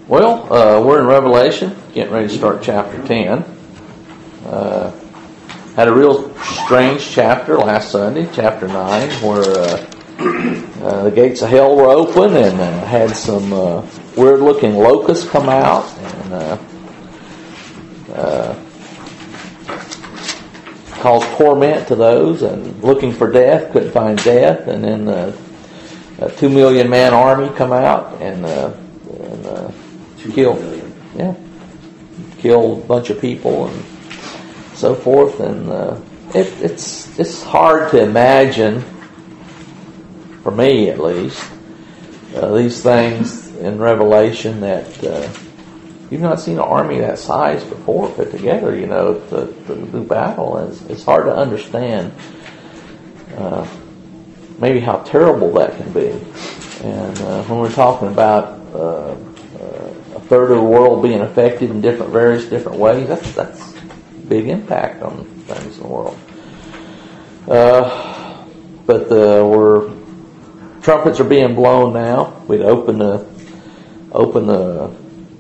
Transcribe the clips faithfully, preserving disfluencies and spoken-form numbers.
Well, uh, we're in Revelation, getting ready to start chapter ten. Uh, had a real strange chapter last Sunday, chapter nine, where uh, uh, the gates of hell were open and uh, had some uh, weird-looking locusts come out and uh, uh, caused torment to those, and looking for death, couldn't find death, and then uh, a two million man army come out and uh, and uh, kill, yeah, kill a bunch of people and so forth, and uh, it, it's it's hard to imagine, for me at least, uh, these things in Revelation that uh, you've not seen an army that size before put together. You know, to, to do battle, and it's, it's hard to understand uh, maybe how terrible that can be. And uh, when we're talking about uh, a third of the world being affected in different, various different ways, that's that's a big impact on things in the world. Uh, but the, we're trumpets are being blown now. We'd open the open the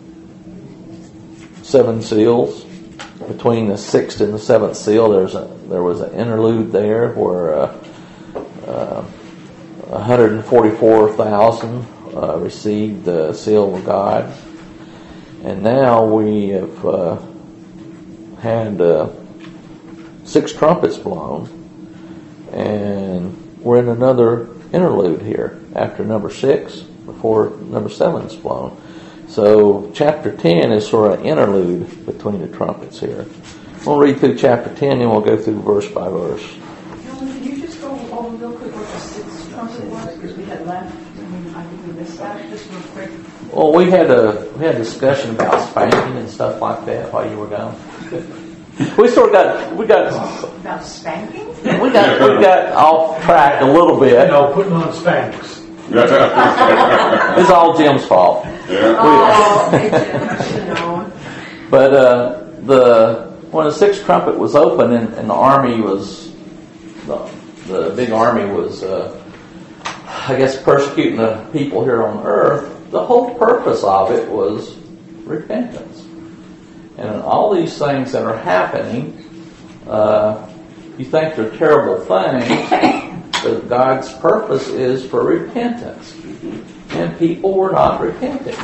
seven seals. Between the sixth and the seventh seal, there's a there was an interlude there where uh, uh, one hundred forty-four thousand uh, received the seal of God. And now we have uh, had uh, six trumpets blown, and we're in another interlude here after number six, before number seven's blown. So chapter ten is sort of an interlude between the trumpets here. We'll read through chapter ten, and we'll go through verse by verse. Can you just go over real quick what the sixth trumpet was? Because we had left, I mean, I think we missed that. Just real quick. Well, we had a we had a discussion about spanking and stuff like that while you were gone. We sort of got we got about spanking. We got we got off track a little bit. No, putting on spanks. It's all Jim's fault. Yeah. Oh, okay, Jim, I should have known. But uh, the when the sixth trumpet was open and, and the army was the, the big army was uh, I guess persecuting the people here on earth. The whole purpose of it was repentance. And all these things that are happening, uh, you think they're terrible things, but God's purpose is for repentance. And people were not repenting.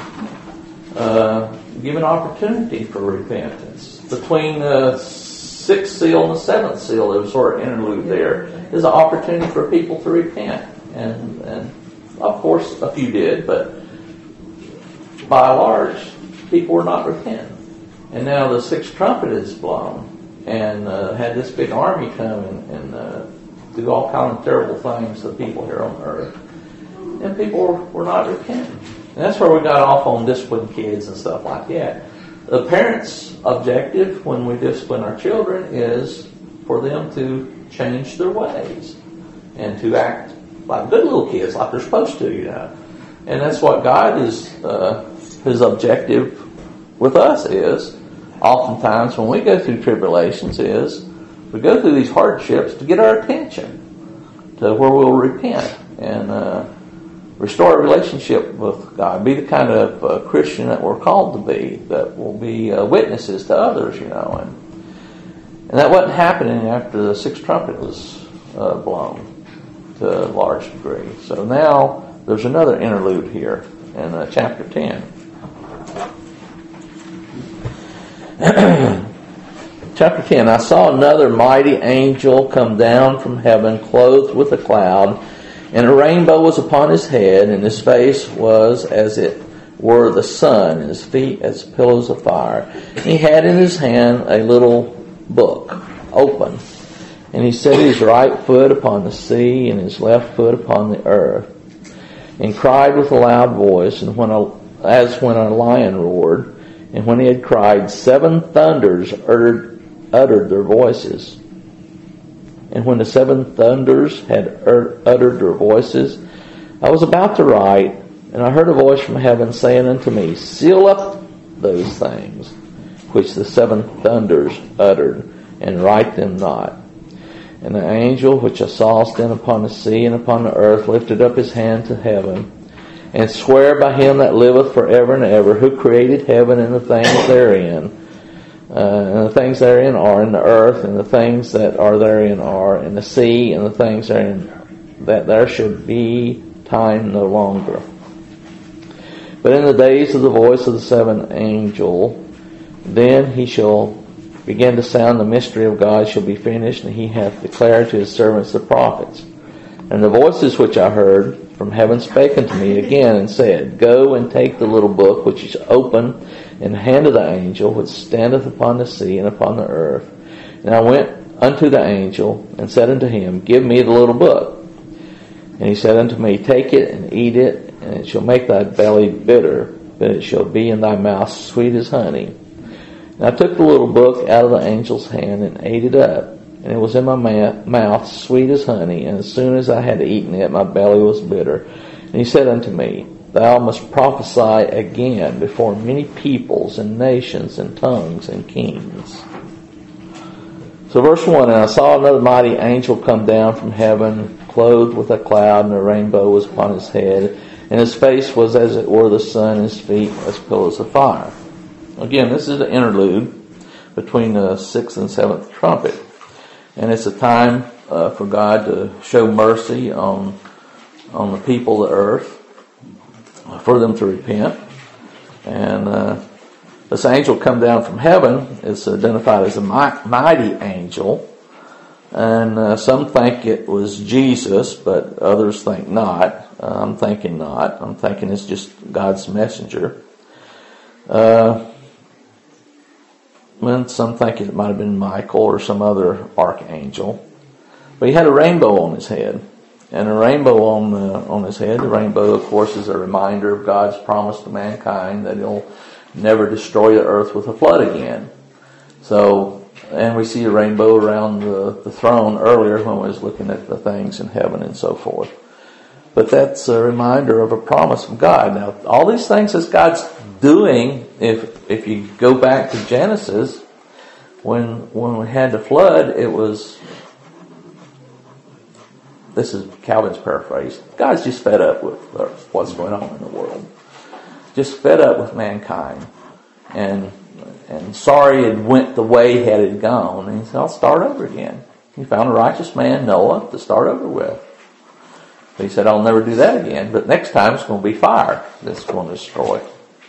Uh, given opportunity for repentance. Between the sixth seal and the seventh seal, there was sort of interlude there. There's an opportunity for people to repent. And, and of course, a few did, but by and large, people were not repenting. And now the sixth trumpet is blown, and uh, had this big army come and, and uh, do all kinds of terrible things to people here on earth. And people were, were not repenting. And that's where we got off on disciplining kids and stuff like that. The parents' objective when we discipline our children is for them to change their ways and to act like good little kids, like they're supposed to, you know. And that's what God is, uh, his objective with us is, oftentimes when we go through tribulations, is we go through these hardships to get our attention to where we'll repent and uh, restore a relationship with God. Be the kind of uh, Christian that we're called to be, that will be uh, witnesses to others, you know. And, and that wasn't happening after the sixth trumpet was uh, blown to a large degree. So now there's another interlude here in uh, chapter ten. Chapter ten, I saw another mighty angel come down from heaven, clothed with a cloud, and a rainbow was upon his head, and his face was as it were the sun, and his feet as pillars of fire. And he had in his hand a little book, open, and he set his right foot upon the sea, and his left foot upon the earth, and cried with a loud voice, and when a, as when a lion roared. And when he had cried, seven thunders uttered, uttered their voices. And when the seven thunders had er, uttered their voices, I was about to write, and I heard a voice from heaven saying unto me, seal up those things which the seven thunders uttered, and write them not. And the angel which I saw stand upon the sea and upon the earth lifted up his hand to heaven, and swear by him that liveth forever and ever, who created heaven and the things therein, uh, and the things therein are, and the earth, and the things that are therein are, and the sea, and the things therein, that there should be time no longer. But in the days of the voice of the seventh angel, then he shall begin to sound, the mystery of God shall be finished, and he hath declared to his servants the prophets. And the voices which I heard from heaven spake unto me again, and said, Go and take the little book which is open in the hand of the angel which standeth upon the sea and upon the earth. And I went unto the angel, and said unto him, Give me the little book. And he said unto me, Take it and eat it, and it shall make thy belly bitter, but it shall be in thy mouth sweet as honey. And I took the little book out of the angel's hand, and ate it up, and it was in my ma- mouth sweet as honey. And as soon as I had eaten it, my belly was bitter. And he said unto me, Thou must prophesy again before many peoples and nations and tongues and kings. So verse one, And I saw another mighty angel come down from heaven, clothed with a cloud, and a rainbow was upon his head, and his face was as it were the sun, and his feet as pillars of fire. Again, this is an interlude between the sixth and seventh trumpet. And it's a time uh, for God to show mercy on on the people of the earth, for them to repent. And uh, this angel come down from heaven is identified as a mighty angel. And uh, some think it was Jesus, but others think not. Uh, I'm thinking not. I'm thinking it's just God's messenger. Uh, and some think it might have been Michael or some other archangel. But he had a rainbow on his head. And a rainbow on uh, on his head, the rainbow, of course, is a reminder of God's promise to mankind that he'll never destroy the earth with a flood again. So, and we see a rainbow around the, the throne earlier when we was looking at the things in heaven and so forth. But that's a reminder of a promise from God. Now, all these things that God's doing, if if you go back to Genesis, when when we had the flood, it was, this is Calvin's paraphrase, God's just fed up with what's going on in the world. Just fed up with mankind. And and sorry it went the way it had gone. And he said, I'll start over again. He found a righteous man, Noah, to start over with. But he said, I'll never do that again. But next time it's going to be fire that's going to destroy.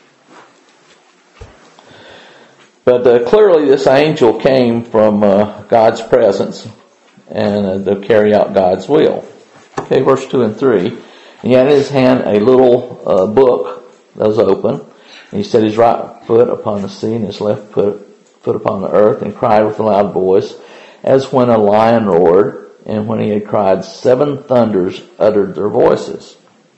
But uh, clearly this angel came from uh, God's presence and uh, to carry out God's will. Okay, verse two and three. And he had in his hand a little uh, book that was open. And he set his right foot upon the sea and his left foot, foot upon the earth, and cried with a loud voice, as when a lion roared. And when he had cried, seven thunders uttered their voices.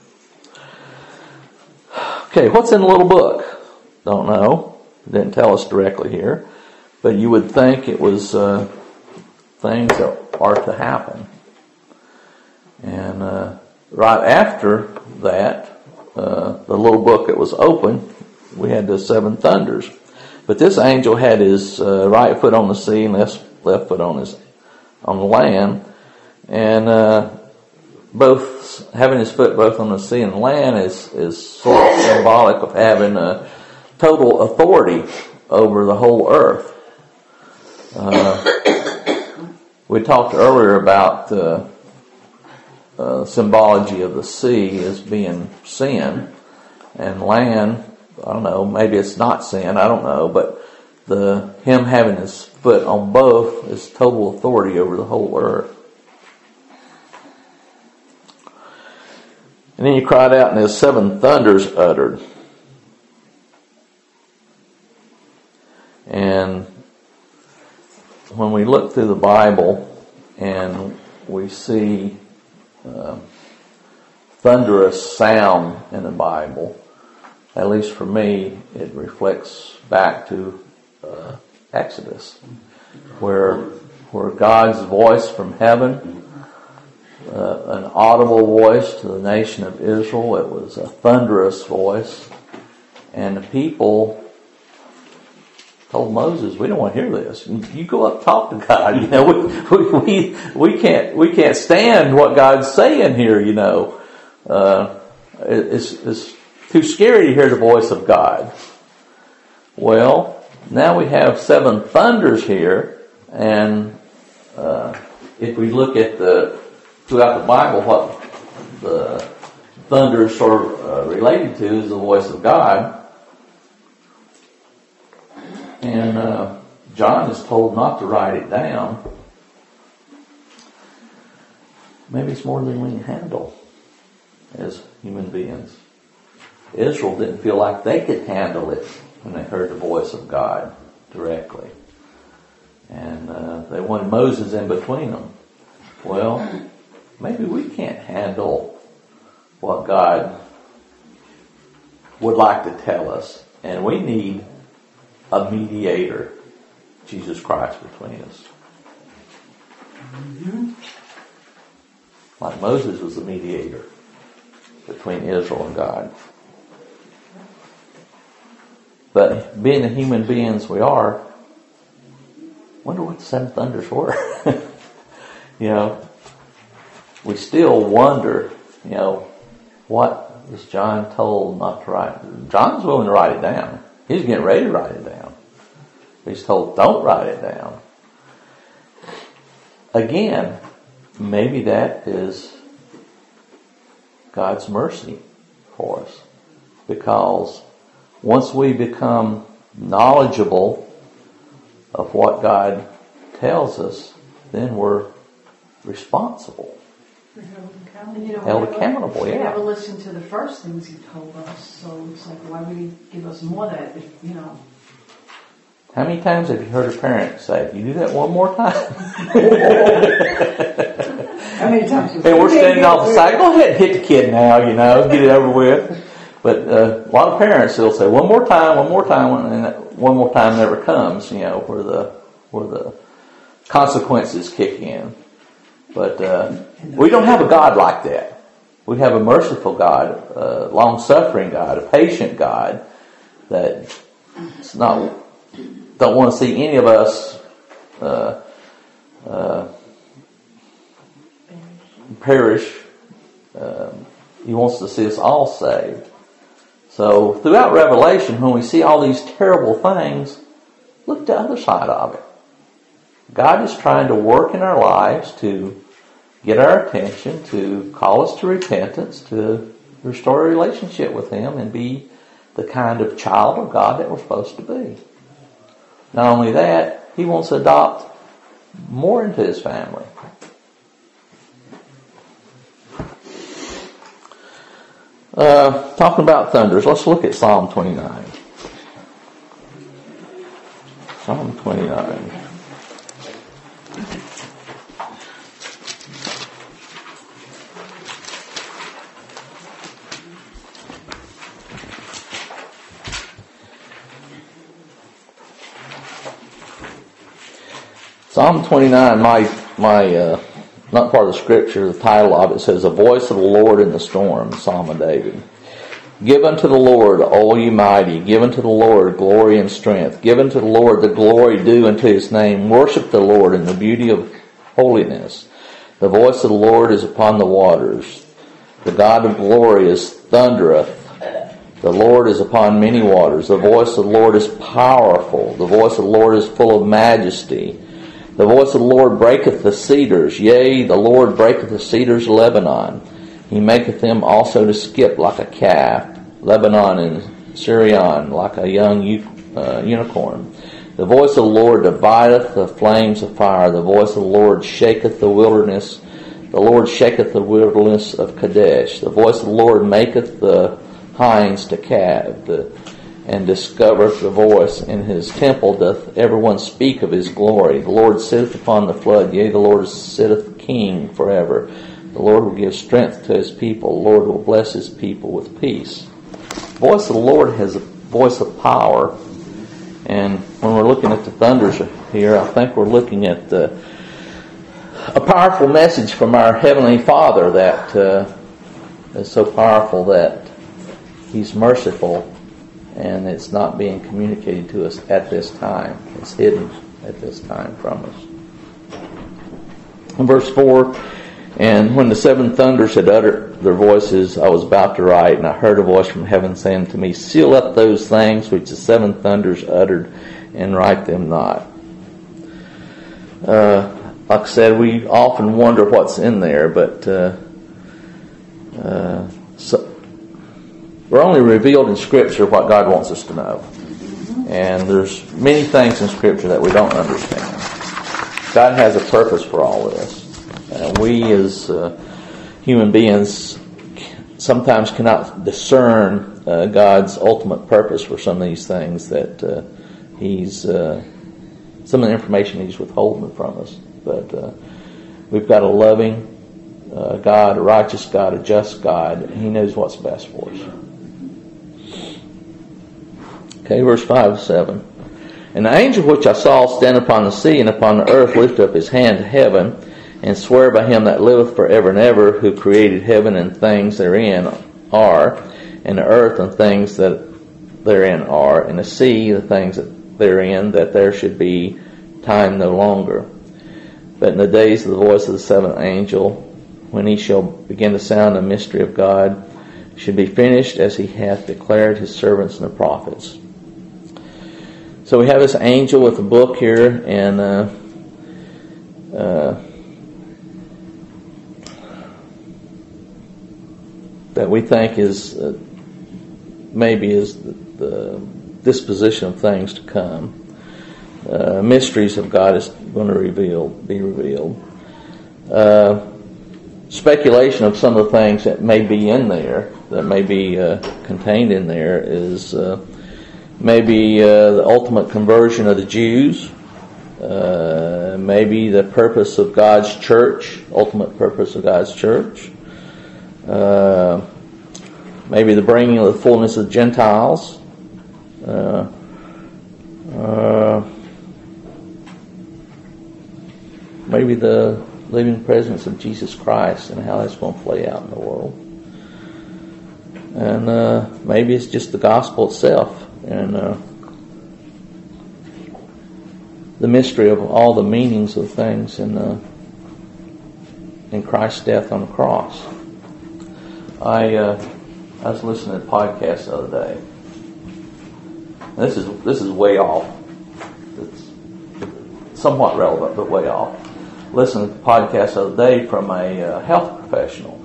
Okay, what's in the little book? Don't know. It didn't tell us directly here. But you would think it was uh, things that are to happen. And uh, right after that, uh, the little book that was open, we had the seven thunders. But this angel had his uh, right foot on the sea and left, left foot on his on the land. And uh, both having his foot both on the sea and the land is, is sort of symbolic of having a total authority over the whole earth. Uh, we talked earlier about the uh, symbology of the sea as being sin, and land, I don't know, maybe it's not sin, I don't know, but the him having his foot on both is total authority over the whole earth. And then he cried out, and his seven thunders uttered. And when we look through the Bible and we see uh, thunderous sound in the Bible, at least for me, it reflects back to uh, Exodus, where where God's voice from heaven, Uh, an audible voice to the nation of Israel. It was a thunderous voice. And the people told Moses, we don't want to hear this. You go up and talk to God. You know, we, we, we can't, we can't stand what God's saying here, you know. Uh, it's, it's too scary to hear the voice of God. Well, now we have seven thunders here, and uh, if we look at the throughout the Bible, what the thunders are uh, related to is the voice of God. And uh, John is told not to write it down. Maybe it's more than we can handle as human beings. Israel didn't feel like they could handle it when they heard the voice of God directly. And uh, they wanted Moses in between them. Well, maybe we can't handle what God would like to tell us. And we need a mediator, Jesus Christ, between us. Mm-hmm. Like Moses was the mediator between Israel and God. But being the human beings we are, wonder what the seven thunders were. You know, we still wonder, you know, what was John told not to write? John's willing to write it down. He's getting ready to write it down. He's told, don't write it down. Again, maybe that is God's mercy for us. Because once we become knowledgeable of what God tells us, then we're responsible. We're held accountable. You know, held we accountable, never, yeah. We never listened to the first things He told us, so it's like, why would He give us more of that? If, you know. How many times have you heard a parent say, "You do that one more time"? How many times? And we're standing off the side. Go ahead and hit the kid now, you know, get it over with. But uh, a lot of parents will say, "One more time, one more time," and that one more time never comes. You know, where the where the consequences kick in. But uh, we don't have a God like that. We have a merciful God, a long-suffering God, a patient God that it's not don't want to see any of us uh, uh, perish. Um, he wants to see us all saved. So throughout Revelation, when we see all these terrible things, look at the other side of it. God is trying to work in our lives to get our attention, to call us to repentance, to restore a relationship with Him and be the kind of child of God that we're supposed to be. Not only that, He wants to adopt more into His family. Uh, talking about thunders, let's look at Psalm twenty-nine. Psalm twenty-nine. Psalm twenty-nine, my my uh, not part of the scripture, the title of it says, "The voice of the Lord in the storm," Psalm of David. "Give unto the Lord, all ye mighty, give unto the Lord glory and strength. Give unto the Lord the glory due unto His name. Worship the Lord in the beauty of holiness. The voice of the Lord is upon the waters. The God of glory is thundereth. The Lord is upon many waters. The voice of the Lord is powerful. The voice of the Lord is full of majesty. The voice of the Lord breaketh the cedars. Yea, the Lord breaketh the cedars of Lebanon. He maketh them also to skip like a calf. Lebanon and Syrian like a young uh, unicorn. The voice of the Lord divideth the flames of fire. The voice of the Lord shaketh the wilderness. The Lord shaketh the wilderness of Kadesh. The voice of the Lord maketh the hinds to calve. The and discovereth the voice. In His temple doth everyone speak of His glory. The Lord sitteth upon the flood. Yea, the Lord sitteth king forever. The Lord will give strength to His people. The Lord will bless His people with peace. The voice of the Lord has a voice of power. And when we're looking at the thunders here, I think we're looking at the, a powerful message from our Heavenly Father that uh, is so powerful that He's merciful. And it's not being communicated to us at this time. It's hidden at this time from us. In verse four, And when the seven thunders had uttered their voices, I was about to write, and I heard a voice from heaven saying to me, seal up those things which the seven thunders uttered, and write them not. Uh, like I said, we often wonder what's in there, but uh, uh, so we're only revealed in Scripture what God wants us to know. And there's many things in Scripture that we don't understand. God has a purpose for all this. And we as uh, human beings sometimes cannot discern uh, God's ultimate purpose for some of these things that uh, He's, uh, some of the information He's withholding from us. But uh, we've got a loving uh, God, a righteous God, a just God, and He knows what's best for us. Okay, verse five, seven. And the angel which I saw stand upon the sea and upon the earth lift up his hand to heaven, and swear by him that liveth forever and ever, who created heaven and things therein are, and the earth and things that therein are, and the sea, the things that therein, that there should be time no longer. But in the days of the voice of the seventh angel, when he shall begin to sound the mystery of God, should be finished as he hath declared his servants and the prophets. So we have this angel with a book here, and uh, uh, that we think is uh, maybe is the, the disposition of things to come. Uh, mysteries of God is going to reveal, be revealed. Uh, speculation of some of the things that may be in there, that may be uh, contained in there, is uh, maybe uh, the ultimate conversion of the Jews, uh, maybe the purpose of God's church, ultimate purpose of God's church, uh, maybe the bringing of the fullness of Gentiles, uh, uh, maybe the living presence of Jesus Christ and how that's going to play out in the world. And uh, maybe it's just the gospel itself and uh, the mystery of all the meanings of things in, uh, in Christ's death on the cross. I uh, I was listening to a podcast the other day. This is this is way off. It's somewhat relevant, but way off. Listened to a podcast the other day from a uh, health professional.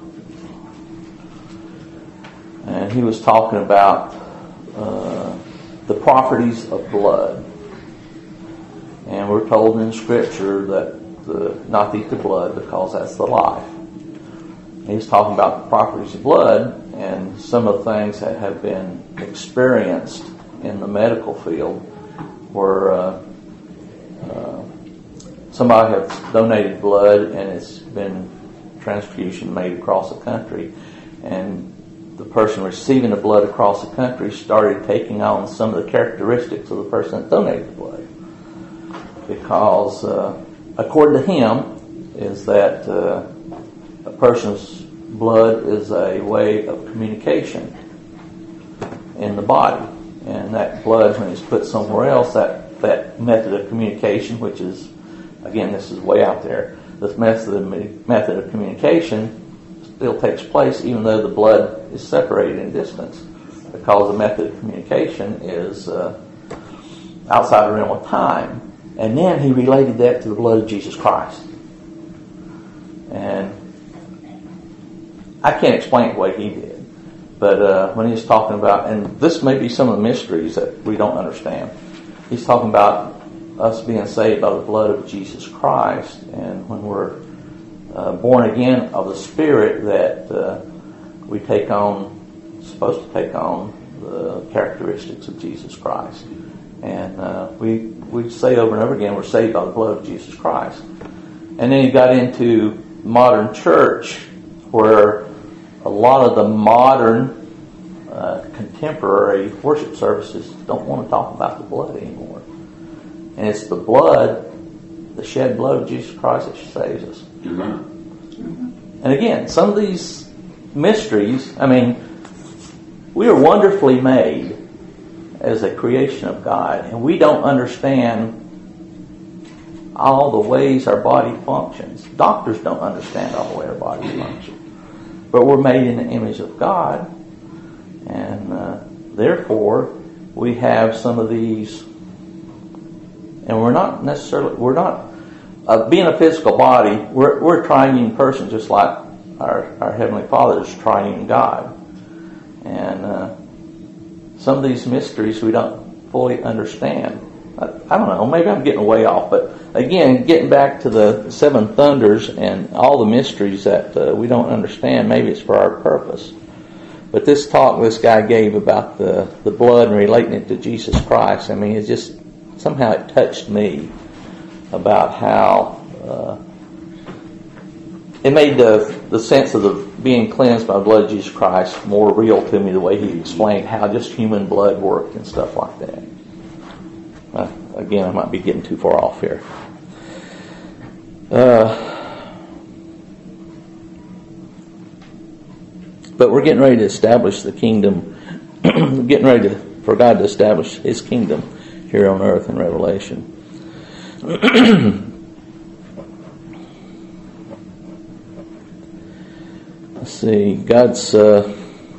And he was talking about uh, the properties of blood. And we're told in Scripture that the, not to eat the blood because that's the life. And he's talking about the properties of blood and some of the things that have been experienced in the medical field where uh, uh, somebody has donated blood and it's been transfusion made across the country, and the person receiving the blood across the country started taking on some of the characteristics of the person that donated the blood. Because uh, according to him, is that uh, a person's blood is a way of communication in the body. And that blood, when it's put somewhere else, that, that method of communication, which is, again, this is way out there, this method of, method of communication still takes place even though the blood is separated in distance, because the method of communication is uh, outside the realm of time. And then he related that to the blood of Jesus Christ. And I can't explain what he did, but uh, when he's talking about, and this may be some of the mysteries that we don't understand, he's talking about us being saved by the blood of Jesus Christ, and when we're uh, born again of the Spirit, that uh, we take on, supposed to take on the characteristics of Jesus Christ. And uh, we we say over and over again, we're saved by the blood of Jesus Christ. And then he got into modern church, where a lot of the modern uh, contemporary worship services don't want to talk about the blood anymore. And it's the blood, the shed blood of Jesus Christ that saves us. Mm-hmm. And again, some of these mysteries, I mean, we are wonderfully made as a creation of God, and we don't understand all the ways our body functions. Doctors don't understand all the way our bodies function. But we're made in the image of God, and uh, therefore we have some of these, and we're not necessarily, we're not, uh, being a physical body, we're, we're a triune person just like our, our Heavenly Father is triune God. And uh, some of these mysteries we don't fully understand. I, I don't know, maybe I'm getting way off, but again, getting back to the seven thunders and all the mysteries that uh, we don't understand, maybe it's for our purpose. But this talk this guy gave about the, the blood and relating it to Jesus Christ, I mean, it just, somehow it touched me about how uh, it made the, the sense of the being cleansed by the blood of Jesus Christ more real to me, the way he explained how just human blood worked and stuff like that. Uh, again, I might be getting too far off here. Uh, but we're getting ready to establish the kingdom, getting ready to, for God to establish His kingdom here on earth in Revelation. Let's see, God's, uh,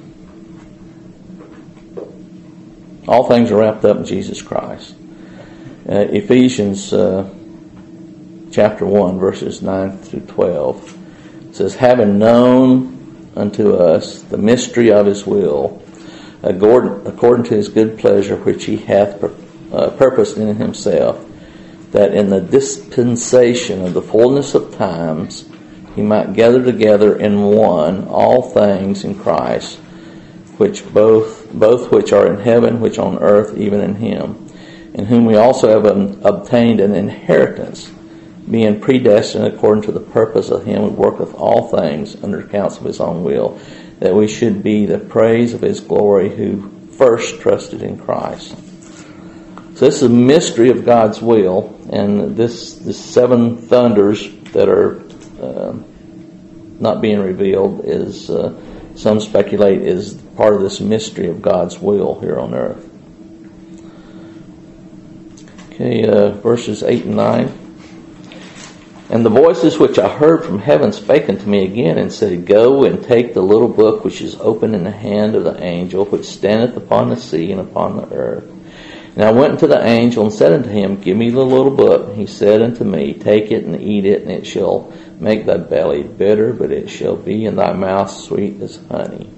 all things are wrapped up in Jesus Christ. Uh, Ephesians uh, chapter one, verses nine through twelve says, having known unto us the mystery of His will, according, according to His good pleasure which He hath uh, purposed in Himself, that in the dispensation of the fullness of times He might gather together in one all things in Christ, which both both which are in heaven, which on earth, even in Him, in whom we also have an, obtained an inheritance, being predestined according to the purpose of Him who worketh all things under the counsel of His own will, that we should be the praise of His glory, who first trusted in Christ. So this is a mystery of God's will, and this the seven thunders that are uh, not being revealed is, uh, some speculate, is part of this mystery of God's will here on earth. Okay, uh, verses eight and nine. And the voices which I heard from heaven spake unto me again, and said, Go and take the little book which is open in the hand of the angel which standeth upon the sea and upon the earth. And I went unto the angel and said unto him, Give me the little book. He said unto me, Take it and eat it, and it shall make thy belly bitter, but it shall be in thy mouth sweet as honey.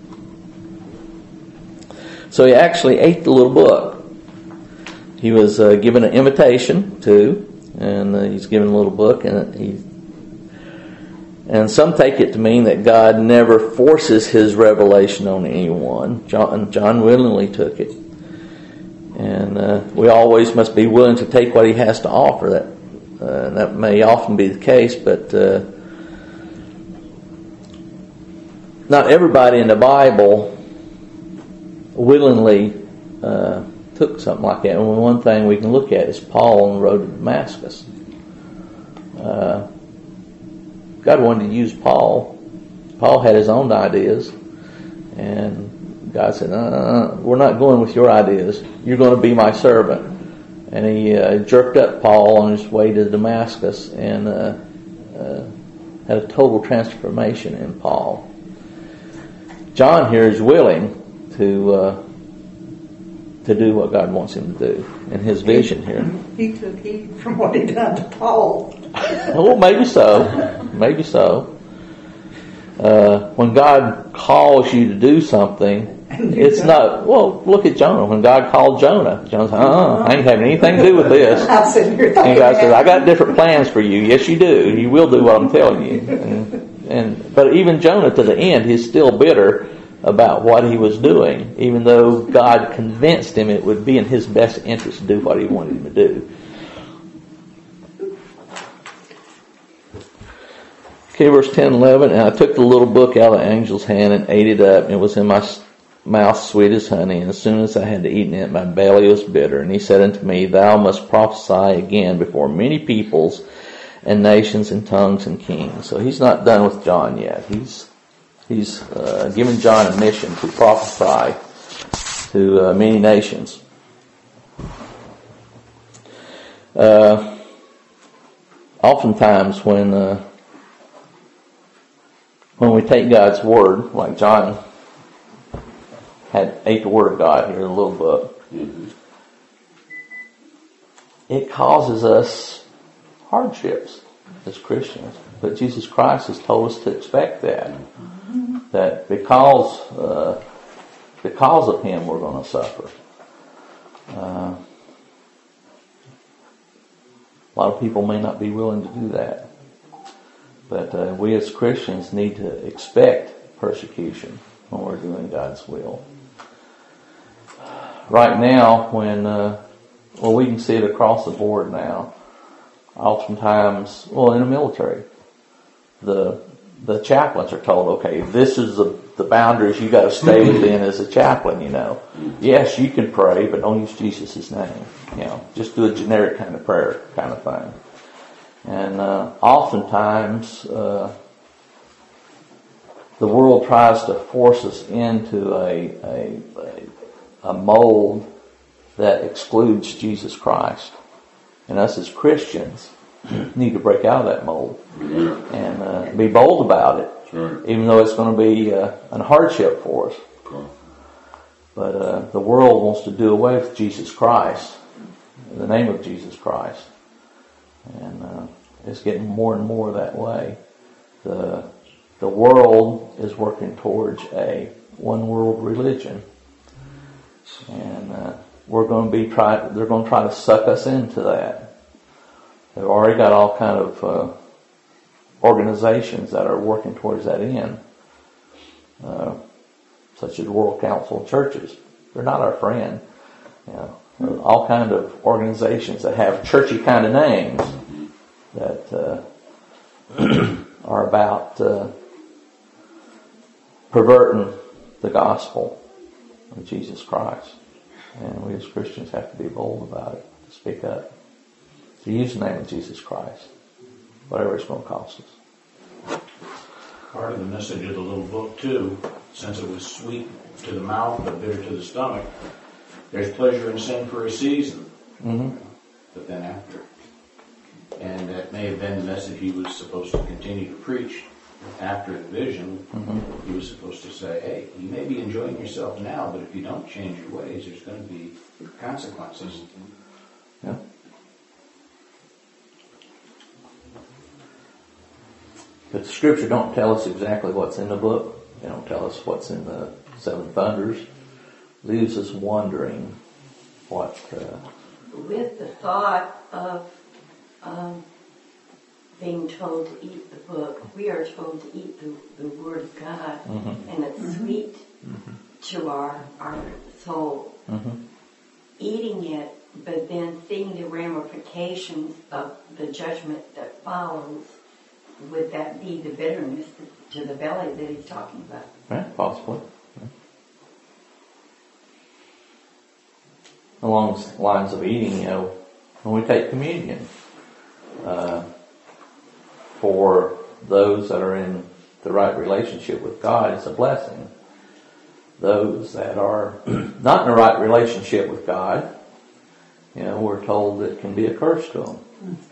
So he actually ate the little book. He was uh, given an invitation to, and uh, he's given a little book, and he, and some take it to mean that God never forces His revelation on anyone. John, John willingly took it, and uh, we always must be willing to take what He has to offer. That uh, that may often be the case, but uh, not everybody in the Bible willingly uh, took something like that. And one thing we can look at is Paul on the road to Damascus. Uh, God wanted to use Paul. Paul had his own ideas, and God said, uh, we're not going with your ideas. You're going to be my servant. And he uh, jerked up Paul on his way to Damascus, and uh, uh, had a total transformation in Paul. John here is willing to uh, to do what God wants him to do in his vision here. He took heat from what he done to Paul. Well, maybe so. Maybe so. Uh, when God calls you to do something, it's not, well, look at Jonah. When God called Jonah, Jonah said, uh-uh, I ain't having anything to do with this. I said, you're And God said, I got different plans for you. Yes, you do. You will do what I'm telling you. And, and but even Jonah, to the end, he's still bitter about what he was doing, even though God convinced him it would be in his best interest to do what he wanted him to do. Okay, verse ten and eleven. And I took the little book out of the angel's hand and ate it up, and it was in my mouth sweet as honey. And as soon as I had eaten it, my belly was bitter. And he said unto me, Thou must prophesy again before many peoples and nations and tongues and kings. So he's not done with John yet. He's He's uh, given John a mission to prophesy to uh, many nations. Uh, oftentimes when uh, when we take God's Word, like John had ate the Word of God here in a little book, mm-hmm. it causes us hardships as Christians. But Jesus Christ has told us to expect that. Mm-hmm. That because uh, because of Him we're going to suffer. Uh, a lot of people may not be willing to do that. But uh, we as Christians need to expect persecution when we're doing God's will. Right now, when uh, well, we can see it across the board now. Oftentimes, well, in the military, the the chaplains are told, okay, this is the, the boundaries you got to stay within as a chaplain. You know, yes, you can pray, but don't use Jesus' name. You know, just do a generic kind of prayer, kind of thing. And uh, oftentimes, uh, the world tries to force us into a, a, a, a mold that excludes Jesus Christ. And us as Christians need to break out of that mold and uh, be bold about it, right. Even though it's going to be uh, a hardship for us. Okay. But uh, the world wants to do away with Jesus Christ, in the name of Jesus Christ. And uh, it's getting more and more that way. The the world is working towards a one world religion, and uh, we're going to be try. They're going to try to suck us into that. They've already got all kind of uh, organizations that are working towards that end, uh, such as World Council of Churches. They're not our friend. You know, all kind of organizations that have churchy kind of names that uh, are about uh, perverting the gospel of Jesus Christ. And we as Christians have to be bold about it, to speak up, to use the name of Jesus Christ, whatever it's going to cost us. Part of the message of the little book, too, since it was sweet to the mouth but bitter to the stomach, there's pleasure in sin for a season, mm-hmm. but then after. And that may have been the message he was supposed to continue to preach after the vision. Mm-hmm. He was supposed to say, hey, you may be enjoying yourself now, but if you don't change your ways, there's going to be consequences. Yeah. But the scripture don't tell us exactly what's in the book. They don't tell us what's in the seven thunders. Leaves us wondering what... Uh, With the thought of um, being told to eat the book, we are told to eat the, the Word of God, mm-hmm. and it's mm-hmm. sweet mm-hmm. to our, our soul. Mm-hmm. Eating it, but then seeing the ramifications of the judgment that follows, would that be the bitterness to the belly that he's talking about? Yeah, possibly. Yeah. Along the lines of eating, you know, when we take communion, uh, for those that are in the right relationship with God, it's a blessing. Those that are not in the right relationship with God, you know, we're told it can be a curse to them.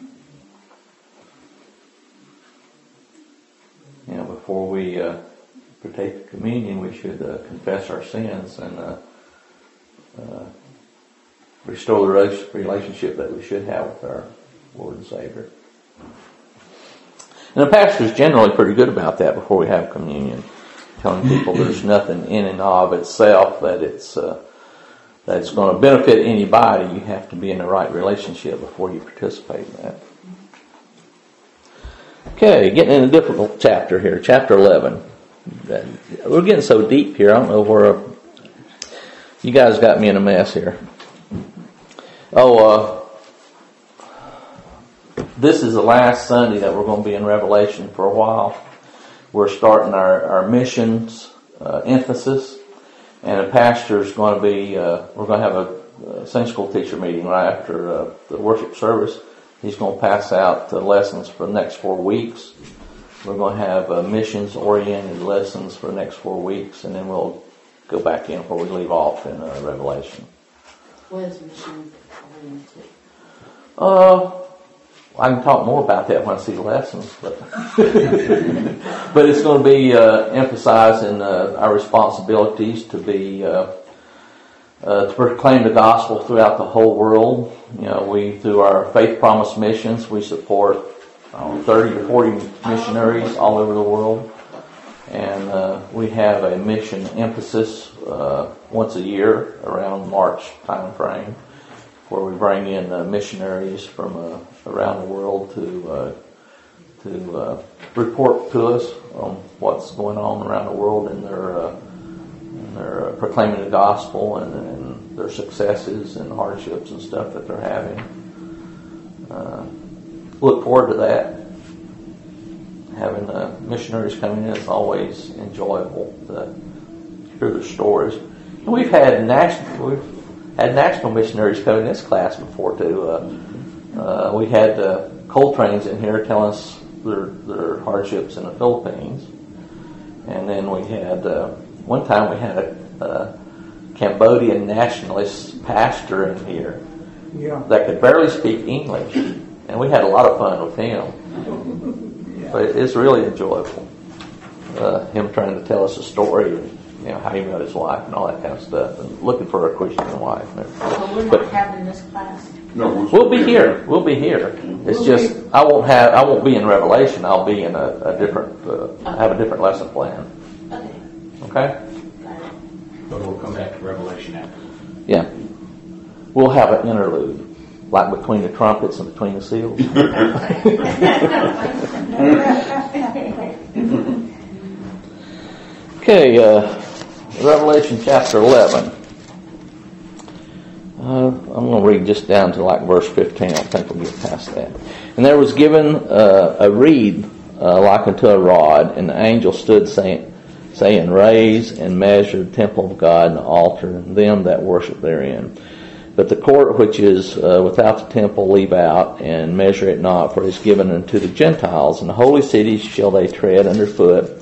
You know, before we uh, partake of communion, we should uh, confess our sins and uh, uh, restore the relationship that we should have with our Lord and Savior. And the pastor's generally pretty good about that before we have communion, telling people there's nothing in and of itself that it's uh, that it's going to benefit anybody. You have to be in the right relationship before you participate in that. Okay, getting in a difficult chapter here, chapter eleven. We're getting so deep here, I don't know where... You guys got me in a mess here. Oh, uh, this is the last Sunday that we're going to be in Revelation for a while. We're starting our, our missions uh, emphasis, and the pastor's going to be, uh, we're going to have a, a Sunday school teacher meeting right after uh, the worship service. He's going to pass out the lessons for the next four weeks. We're going to have uh, missions-oriented lessons for the next four weeks, and then we'll go back in where we leave off in uh, Revelation. What is missions-oriented? Uh, I can talk more about that when I see the lessons, but but it's going to be uh, emphasizing uh, our responsibilities to be uh, uh, to proclaim the gospel throughout the whole world. You know, we through our Faith Promise missions, we support uh, thirty to forty missionaries all over the world, and uh, we have a mission emphasis uh, once a year around March time frame, where we bring in uh, missionaries from uh, around the world to uh, to uh, report to us on what's going on around the world in their uh, in their uh, proclaiming the gospel and, and their successes and hardships and stuff that they're having. Uh, look forward to that. Having uh, missionaries coming in is always enjoyable to hear their stories. And we've had national we've had national missionaries come in this class before too. Uh, uh, we had uh, Coltrane's in here telling us their their hardships in the Philippines, and then we had uh, one time we had a, a Cambodian nationalist pastor in here Yeah. that could barely speak English, and we had a lot of fun with him. Yeah. But it's really enjoyable. Uh, him trying to tell us a story, and, you know, how he met his wife and all that kind of stuff, and looking for a Christian wife. And everything. So we're But not having this class? No, we'll be here. We'll be here. It's just I won't have. I won't be in Revelation. I'll be in a, a different. Uh, have a different lesson plan. Okay, Okay. got it. But we'll come back to Revelation after. Yeah. We'll have an interlude, like between the trumpets and between the seals. Okay. Uh, Revelation chapter eleven. Uh, I'm going to read just down to like verse fifteen. I don't think we'll get past that. And there was given uh, a reed uh, like unto a rod, and the angel stood saying, saying, Raise and measure the temple of God and the altar, and them that worship therein. But the court which is uh, without the temple leave out, and measure it not, for it is given unto the Gentiles. And the holy cities shall they tread underfoot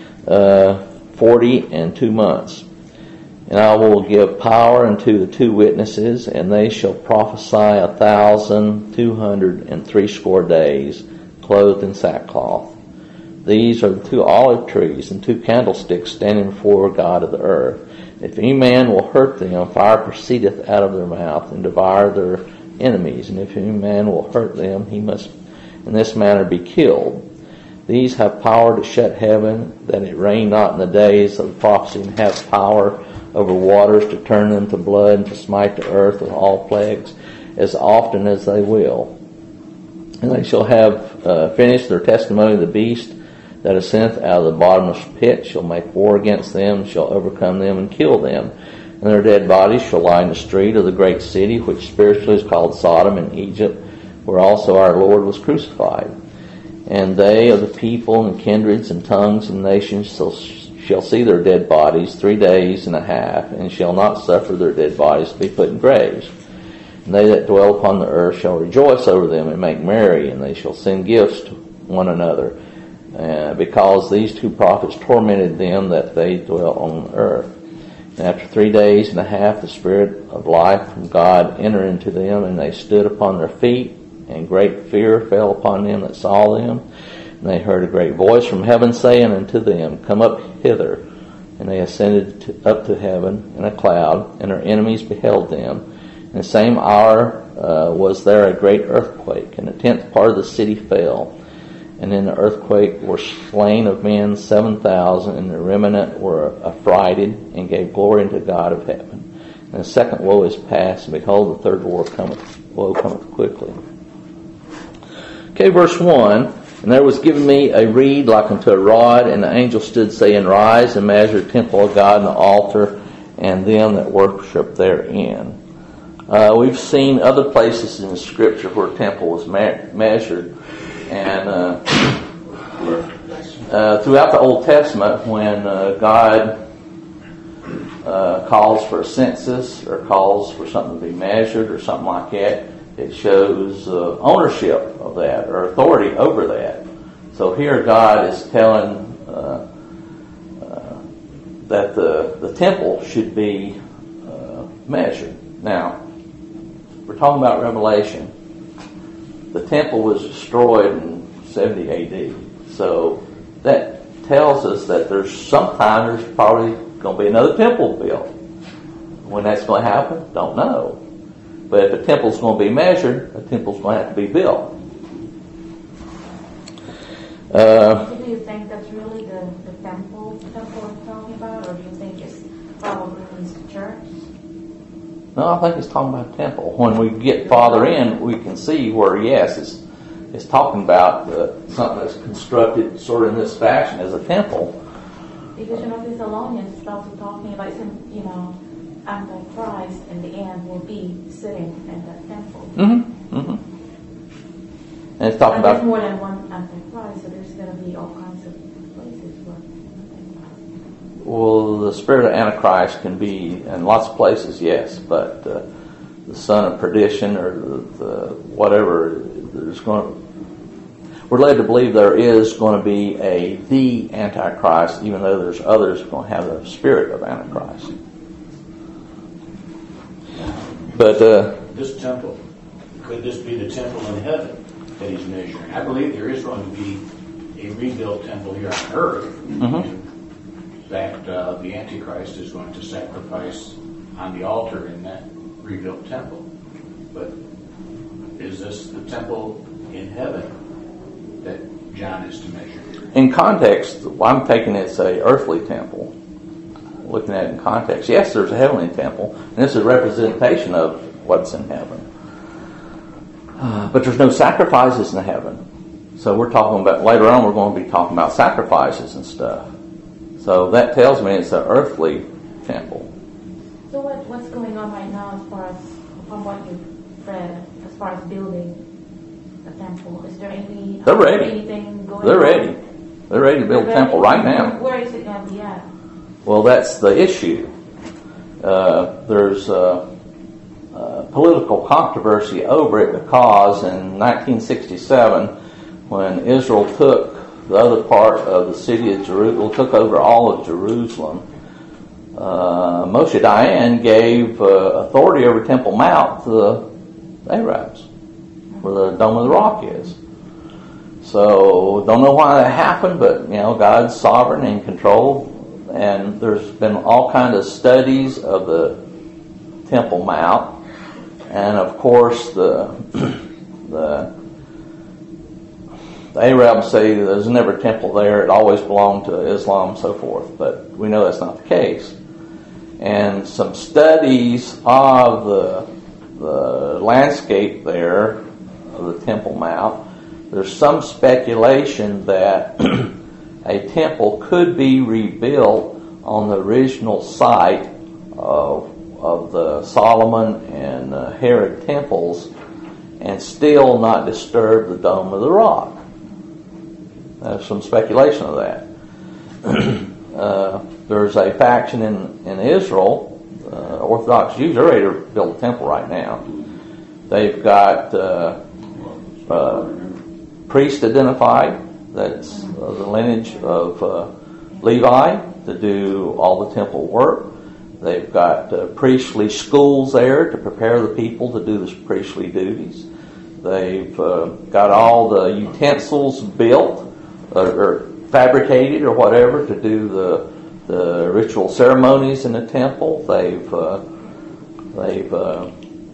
uh, forty and two months. And I will give power unto the two witnesses, and they shall prophesy a thousand two hundred and threescore days, clothed in sackcloth. These are the two olive trees and two candlesticks standing before God of the earth. If any man will hurt them, fire proceedeth out of their mouth, and devour their enemies. And if any man will hurt them, he must in this manner be killed. These have power to shut heaven, that it rain not in the days of the prophecy, and have power over waters to turn them to blood, and to smite the earth with all plagues as often as they will. And they shall have uh, finished their testimony. The beast that ascendeth out of the bottomless pit shall make war against them, shall overcome them and kill them. And their dead bodies shall lie in the street of the great city, which spiritually is called Sodom in Egypt, where also our Lord was crucified. And they of the people and kindreds and tongues and nations shall shall see their dead bodies three days and a half, and shall not suffer their dead bodies to be put in graves. And they that dwell upon the earth shall rejoice over them and make merry, and they shall send gifts to one another, uh, because these two prophets tormented them that they dwell on the earth. And after three days and a half the Spirit of life from God entered into them, and they stood upon their feet, and great fear fell upon them that saw them. And they heard a great voice from heaven saying unto them, Come up hither. And they ascended to, up to heaven in a cloud, and their enemies beheld them. In the same hour uh, was there a great earthquake, and a tenth part of the city fell. And in the earthquake were slain of men seven thousand, and the remnant were affrighted, and gave glory unto God of heaven. And the second woe is past, and behold, the third woe cometh, woe cometh quickly. Okay, verse one. And there was given me a reed like unto a rod, and the angel stood saying, Rise and measure the temple of God and the altar, and them that worship therein. Uh, we've seen other places in the Scripture where the temple was me- measured, and uh, uh, throughout the Old Testament, when uh, God uh, calls for a census or calls for something to be measured or something like that, it shows uh, ownership of that or authority over that. So here God is telling uh, uh, that the, the temple should be uh, measured. Now, we're talking about Revelation. the temple was destroyed in seventy A D. So that tells us that there's sometime there's probably going to be another temple built. When that's going to happen, don't know. But if a temple's going to be measured, a temple's going to have to be built. Uh, Do you think that's really the, the temple temple we're talking about, or do you think it's probably means the church? no, I think it's talking about temple. When we get farther in, we can see where, yes, it's, it's talking about uh, something that's constructed sort of in this fashion as a temple. Because you know Thessalonians is also talking about, you know, Antichrist in the end will be sitting in that temple. Mm-hmm. Mm-hmm. And it's talking And there's about more than one Antichrist, so there's going to be all kinds of places where. well, the spirit of Antichrist can be in lots of places, yes, but uh, the son of perdition or the, the whatever, there's going to, we're led to believe there is going to be a the Antichrist, even though there's others who are going to have the spirit of Antichrist. But uh, This temple, could this be the temple in heaven that he's measuring? I believe there is going to be a rebuilt temple here on earth. Mhm. In fact, uh, the Antichrist is going to sacrifice on the altar in that rebuilt temple. But is this the temple in heaven that John is to measure here? in context, I'm taking it as a earthly temple. Looking at it in context, yes, there's a heavenly temple, and this is a representation of what's in heaven. Uh, but there's no sacrifices in heaven. So we're talking about, later on we're going to be talking about sacrifices and stuff. So that tells me it's an earthly temple. So what, what's going on right now as far as, from what you've read, as far as building a temple? Is there any They're ready. anything going They're on? ready. They're ready to build a They're temple ready? right now. Where is it going to be at? Well, that's the issue. Uh, there's uh, uh, political controversy over it because in nineteen sixty-seven, when Israel took the other part of the city of Jerusalem, took over all of Jerusalem, uh, Moshe Dayan gave uh, authority over Temple Mount to the Arabs, where the Dome of the Rock is. So, don't know why that happened, but you know, God's sovereign and control. And there's been all kinds of studies of the Temple Mount, and of course the the, the Arabs say there's never a temple there; it always belonged to Islam, and so forth. But we know that's not the case. And some studies of the the landscape there of the Temple Mount, there's some speculation that a temple could be rebuilt on the original site of, of the Solomon and uh, Herod temples and still not disturb the Dome of the Rock. There's some speculation of that. uh, there's a faction in, in Israel, uh, Orthodox Jews, are ready to build a temple right now. They've got uh, uh, priests identified. That's uh, the lineage of uh, Levi to do all the temple work. They've got uh, priestly schools there to prepare the people to do the priestly duties. They've uh, got all the utensils built uh, or fabricated or whatever to do the the ritual ceremonies in the temple. They've uh, they've uh,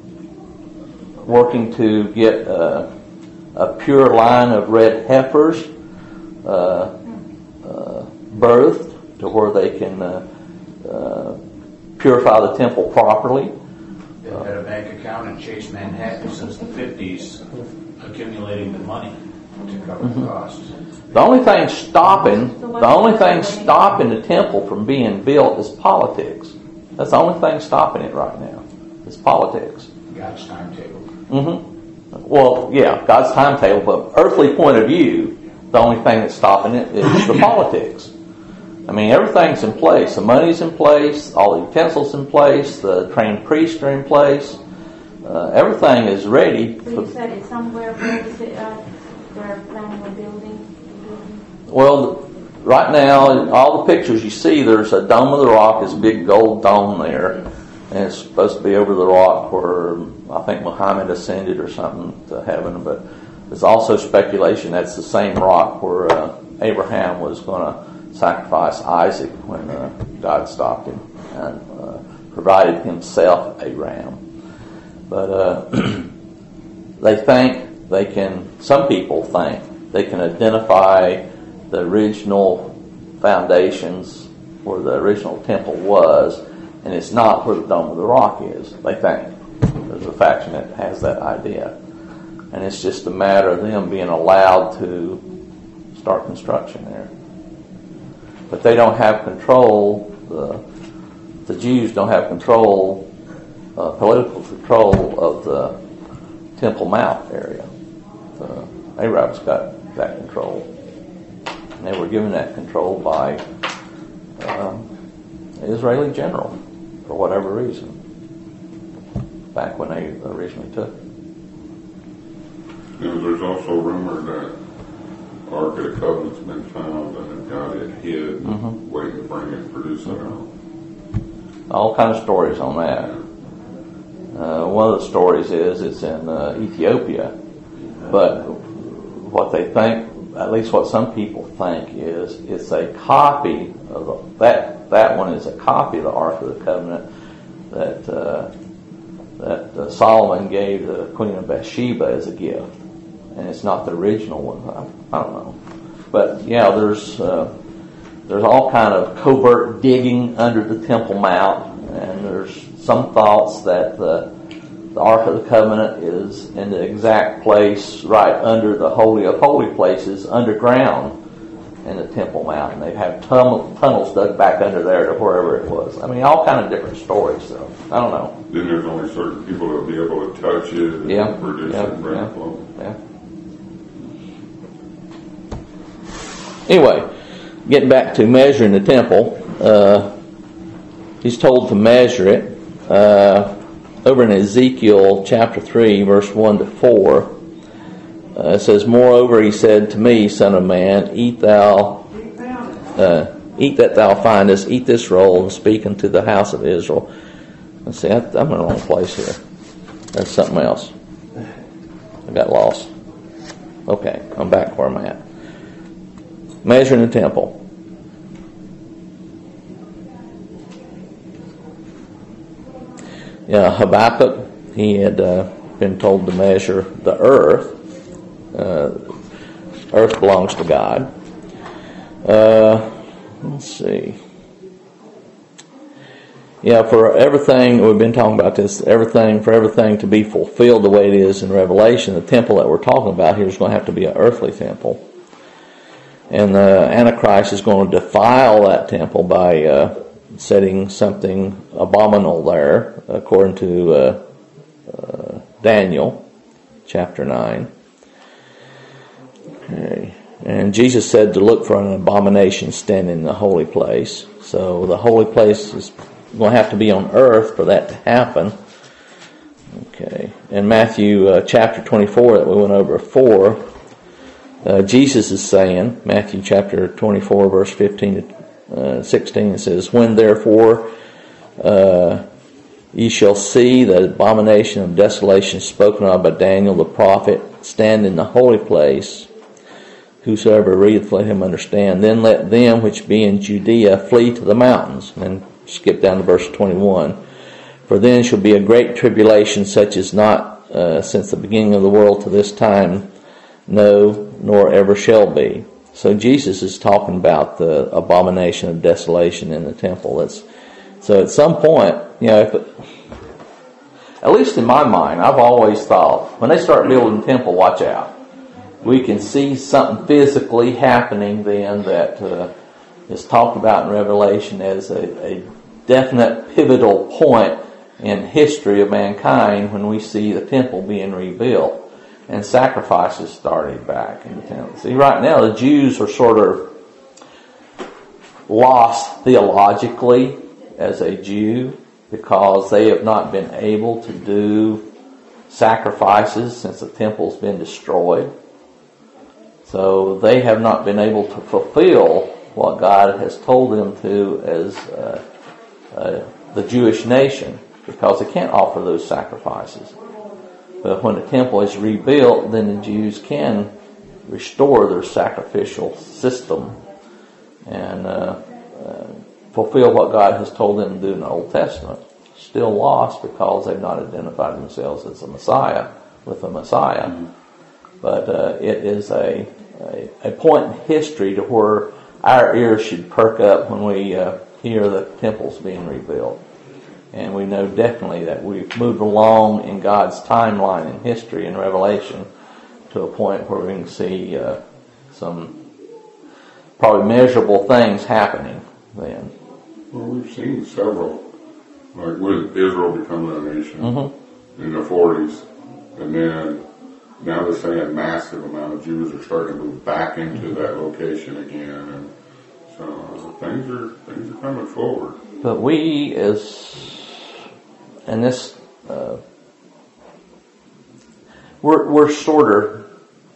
working to get uh, a pure line of red heifers Uh, uh, birthed to where they can uh, uh, purify the temple properly. They've had a bank account in Chase Manhattan since the fifties, accumulating the money to cover the costs. The only thing stopping, the only thing stopping the temple from being built is politics. That's the only thing stopping it right now. It's politics. God's timetable. Mm-hmm. Well, yeah, God's timetable, but earthly point of view, the only thing that's stopping it is the politics. I mean, everything's in place. The money's in place, all the utensils in place, the trained priests are in place. Uh, everything is ready. So you said it's somewhere where is it, uh, they're planning on building? Well, right now, all the pictures you see, there's a Dome of the Rock, this big gold dome there. and it's supposed to be over the rock where I think Muhammad ascended or something to heaven. But there's also speculation that's the same rock where uh, Abraham was going to sacrifice Isaac when uh, God stopped him and uh, provided himself a ram. But uh, they think they can, some people think they can identify the original foundations where the original temple was, and it's not where the Dome of the Rock is, they think. There's a faction that has that idea. And it's just a matter of them being allowed to start construction there. But they don't have control, the, the Jews don't have control, uh, political control of the Temple Mount area. The Arabs got that control. And they were given that control by um, the Israeli general for whatever reason, back when they originally took it. You know, there's also rumor that Ark of the Covenant's been found and got it hid, mm-hmm. waiting to bring it, produce it out. All kind of stories on that. Uh, one of the stories is it's in uh, Ethiopia, but what they think, at least what some people think, is it's a copy of the, that. That one is a copy of the Ark of the Covenant that uh, that uh, Solomon gave the Queen of Bathsheba as a gift, and it's not the original one. I, I don't know, but yeah, there's uh, there's all kind of covert digging under the Temple Mount, and there's some thoughts that the the Ark of the Covenant is in the exact place right under the Holy of Holy Places underground in the Temple Mount, and they have tunnel, tunnels dug back under there to wherever it was. I mean, all kind of different stories. So I don't know. Then there's only certain people that will be able to touch it and yeah, produce yeah, it and bring yeah, it home. Yeah. Anyway, getting back to measuring the temple, uh, he's told to measure it. Uh, over in Ezekiel chapter three, verse one to four. Uh, it says, "Moreover, he said to me, Son of man, eat thou, uh, eat that thou findest, eat this roll, and speak unto the house of Israel." Let's see, I, I'm in the wrong place here. That's something else. I got lost. Okay, I'm back where I'm at. Measuring the temple. Yeah, Habakkuk, he had uh, been told to measure the earth. Uh, earth belongs to God. Uh, let's see. Yeah, for everything, we've been talking about this, everything, for everything to be fulfilled the way it is in Revelation, the temple that we're talking about here is going to have to be an earthly temple. And the Antichrist is going to defile that temple by uh, setting something abominable there, according to uh, uh, Daniel chapter nine. Okay. And Jesus said to look for an abomination standing in the holy place. So the holy place is going to have to be on earth for that to happen. Okay. In Matthew uh, chapter twenty-four that we went over before, uh, Jesus is saying, Matthew chapter twenty-four verse fifteen to sixteen, it says, "When therefore uh, ye shall see the abomination of desolation spoken of by Daniel the prophet stand in the holy place, whosoever readeth, let him understand. Then let them which be in Judea flee to the mountains." And skip down to verse twenty-one. "For then shall be a great tribulation, such as not uh, since the beginning of the world to this time, no, nor ever shall be." So Jesus is talking about the abomination of desolation in the temple. It's, so at some point, you know, if it, at least in my mind, I've always thought, when they start building the temple, watch out. We can see something physically happening then that uh, is talked about in Revelation as a, a definite pivotal point in history of mankind when we see the temple being rebuilt and sacrifices started back in the temple. See, right now the Jews are sort of lost theologically as a Jew because they have not been able to do sacrifices since the temple's been destroyed. So they have not been able to fulfill what God has told them to as uh, uh, the Jewish nation. because they can't offer those sacrifices. But when the temple is rebuilt, then the Jews can restore their sacrificial system and uh, uh, fulfill what God has told them to do in the Old Testament. Still lost because they've not identified themselves as a Messiah, with the Messiah. Mm-hmm. But uh, it is a, a a point in history to where our ears should perk up when we uh, hear the temple's being rebuilt. And we know definitely that we've moved along in God's timeline in history and Revelation to a point where we can see uh, some probably measurable things happening then. Well, we've seen several, like with Israel becoming a nation Mm-hmm. in the forties, and then now they're saying a massive amount of Jews are starting to move back into that location again, and so uh, things are things are coming forward. But we, as and this, uh, we're we're sort of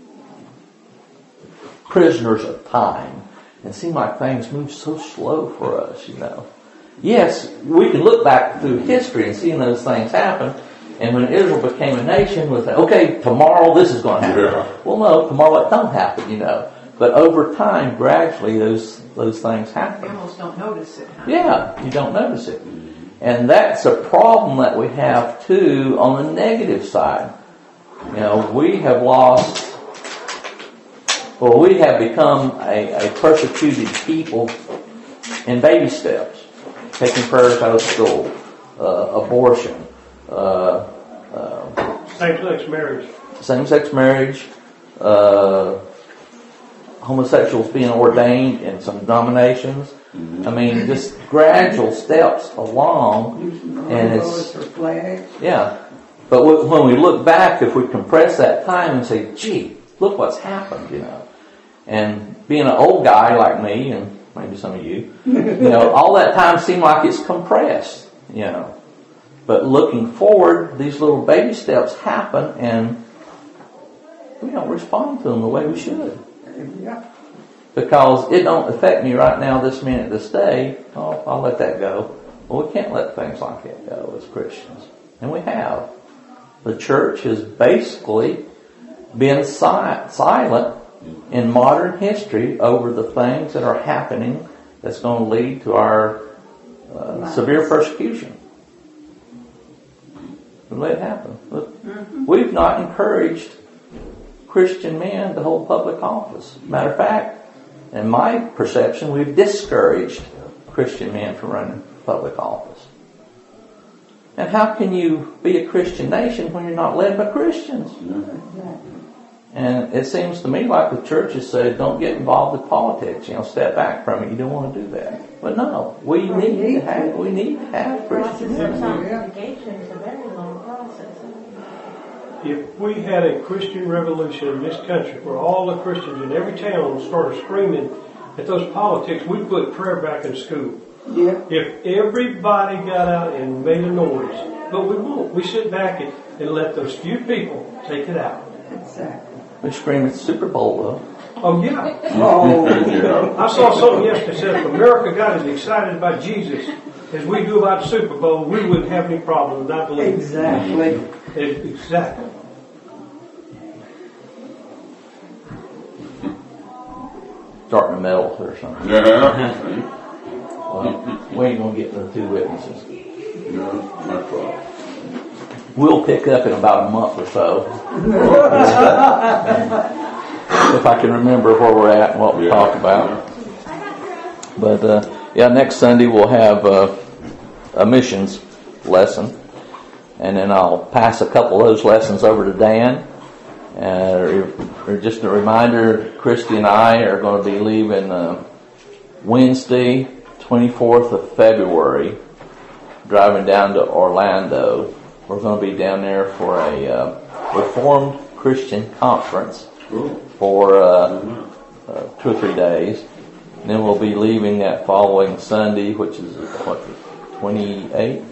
prisoners of time, and it seems like things move so slow for us, you know. Yes, we can look back through history and see those things happen. And when Israel became a nation, we say, okay, tomorrow this is going to happen. Yeah. Well, no, tomorrow it don't happen, you know. But over time, gradually, those those things You happen. almost don't notice it, huh? Yeah, you don't notice it. And that's a problem that we have, too, on the negative side. You know, we have lost, well, we have become a, a persecuted people in baby steps. Taking prayers out of school, uh, abortion, uh, uh, same-sex marriage. same-sex marriage, uh, homosexuals being ordained in some denominations. Mm-hmm. I mean, just gradual steps along, and it's for flags. yeah. But when we look back, if we compress that time and say, "Gee, look what's happened," you know, and being an old guy like me, and maybe some of you, you know, all that time seemed like it's compressed, you know. But looking forward, these little baby steps happen, and we don't respond to them the way we should. Yeah. Because it don't affect me right now, this minute, this day. Oh, I'll let that go. Well, we can't let things like that go as Christians. And we have. The church has basically been si- silent in modern history over the things that are happening that's going to lead to our uh, severe persecution. We let it happen. Mm-hmm. We've not encouraged Christian men to hold public office. Matter of fact, in my perception, we've discouraged Christian men from running public office. And how can you be a Christian nation when you're not led by Christians? Exactly. And it seems to me like the church has said, don't get involved with politics. You know, step back from it. You don't want to do that. But no, we Well, need need to have to. we need to have Christian Process of men. sanctification is a very long process. If we had a Christian revolution in this country where all the Christians in every town started screaming at those politics, we'd put prayer back in school. Yeah. If everybody got out and made a noise. But we won't. We sit back and, and let those few people take it out. Exactly. We scream at the Super Bowl though. Oh, yeah. Oh, Yeah. I saw something yesterday that said if America got as excited about Jesus as we do about the Super Bowl, we wouldn't have any problems, I believe. exactly. Exactly. Starting a medal or something. Yeah. Well, we ain't gonna get the two witnesses. No, not problem. We'll pick up in about a month or so. If I can remember where we're at and what we Yeah. talked about. But uh, yeah, next Sunday we'll have uh, a missions lesson, and then I'll pass a couple of those lessons over to Dan. Uh, just a reminder, Christy and I are going to be leaving uh, Wednesday, twenty-fourth of February, driving down to Orlando. We're going to be down there for a uh, Reformed Christian conference Cool. for uh, uh, two or three days. And then we'll be leaving that following Sunday, which is what, twenty-eighth,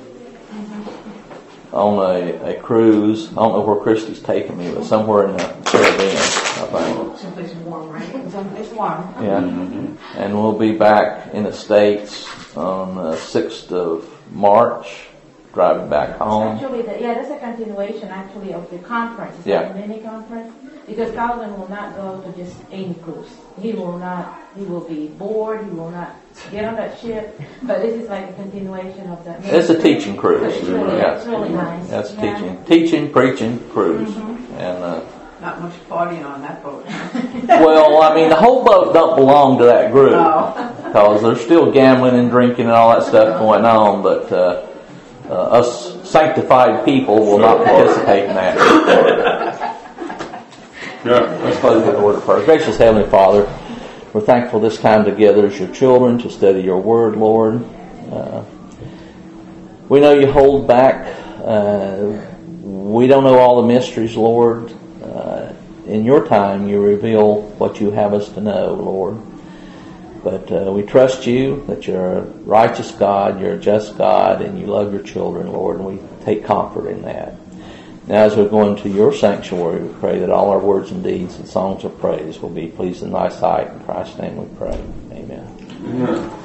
on a, a cruise. I don't know where Christy's taking me, but somewhere in the Caribbean, I think. Someplace warm, right? It's warm. Yeah. And we'll be back in the States on the sixth of March driving back home. Actually, the, yeah, that's a continuation actually of the conference. It's Yeah. like a mini conference. Because Calvin will not go to just any cruise. He will not, he will be bored, he will not get on that ship. But this is like a continuation of that. It's a teaching But cruise. it's really, Yeah. it's really nice. That's Yeah. teaching, teaching, preaching, cruise. And, uh, Not much partying on that boat. well, I mean, the whole boat don't belong to that group. Oh. Because there's still gambling and drinking and all that stuff going on, but uh, uh, us sanctified people will not participate in that. Yeah. Let's close with the word of prayer. Gracious Heavenly Father, we're thankful this time together as your children to study your word, Lord. Uh, we know you hold back. Uh, we don't know all the mysteries, Lord. Uh, in your time, you reveal what you have us to know, Lord. But uh, we trust you that you're a righteous God, you're a just God, and you love your children, Lord, and we take comfort in that. Now as we go into your sanctuary, we pray that all our words and deeds and songs of praise will be pleased in thy sight. In Christ's name we pray. Amen. Yeah.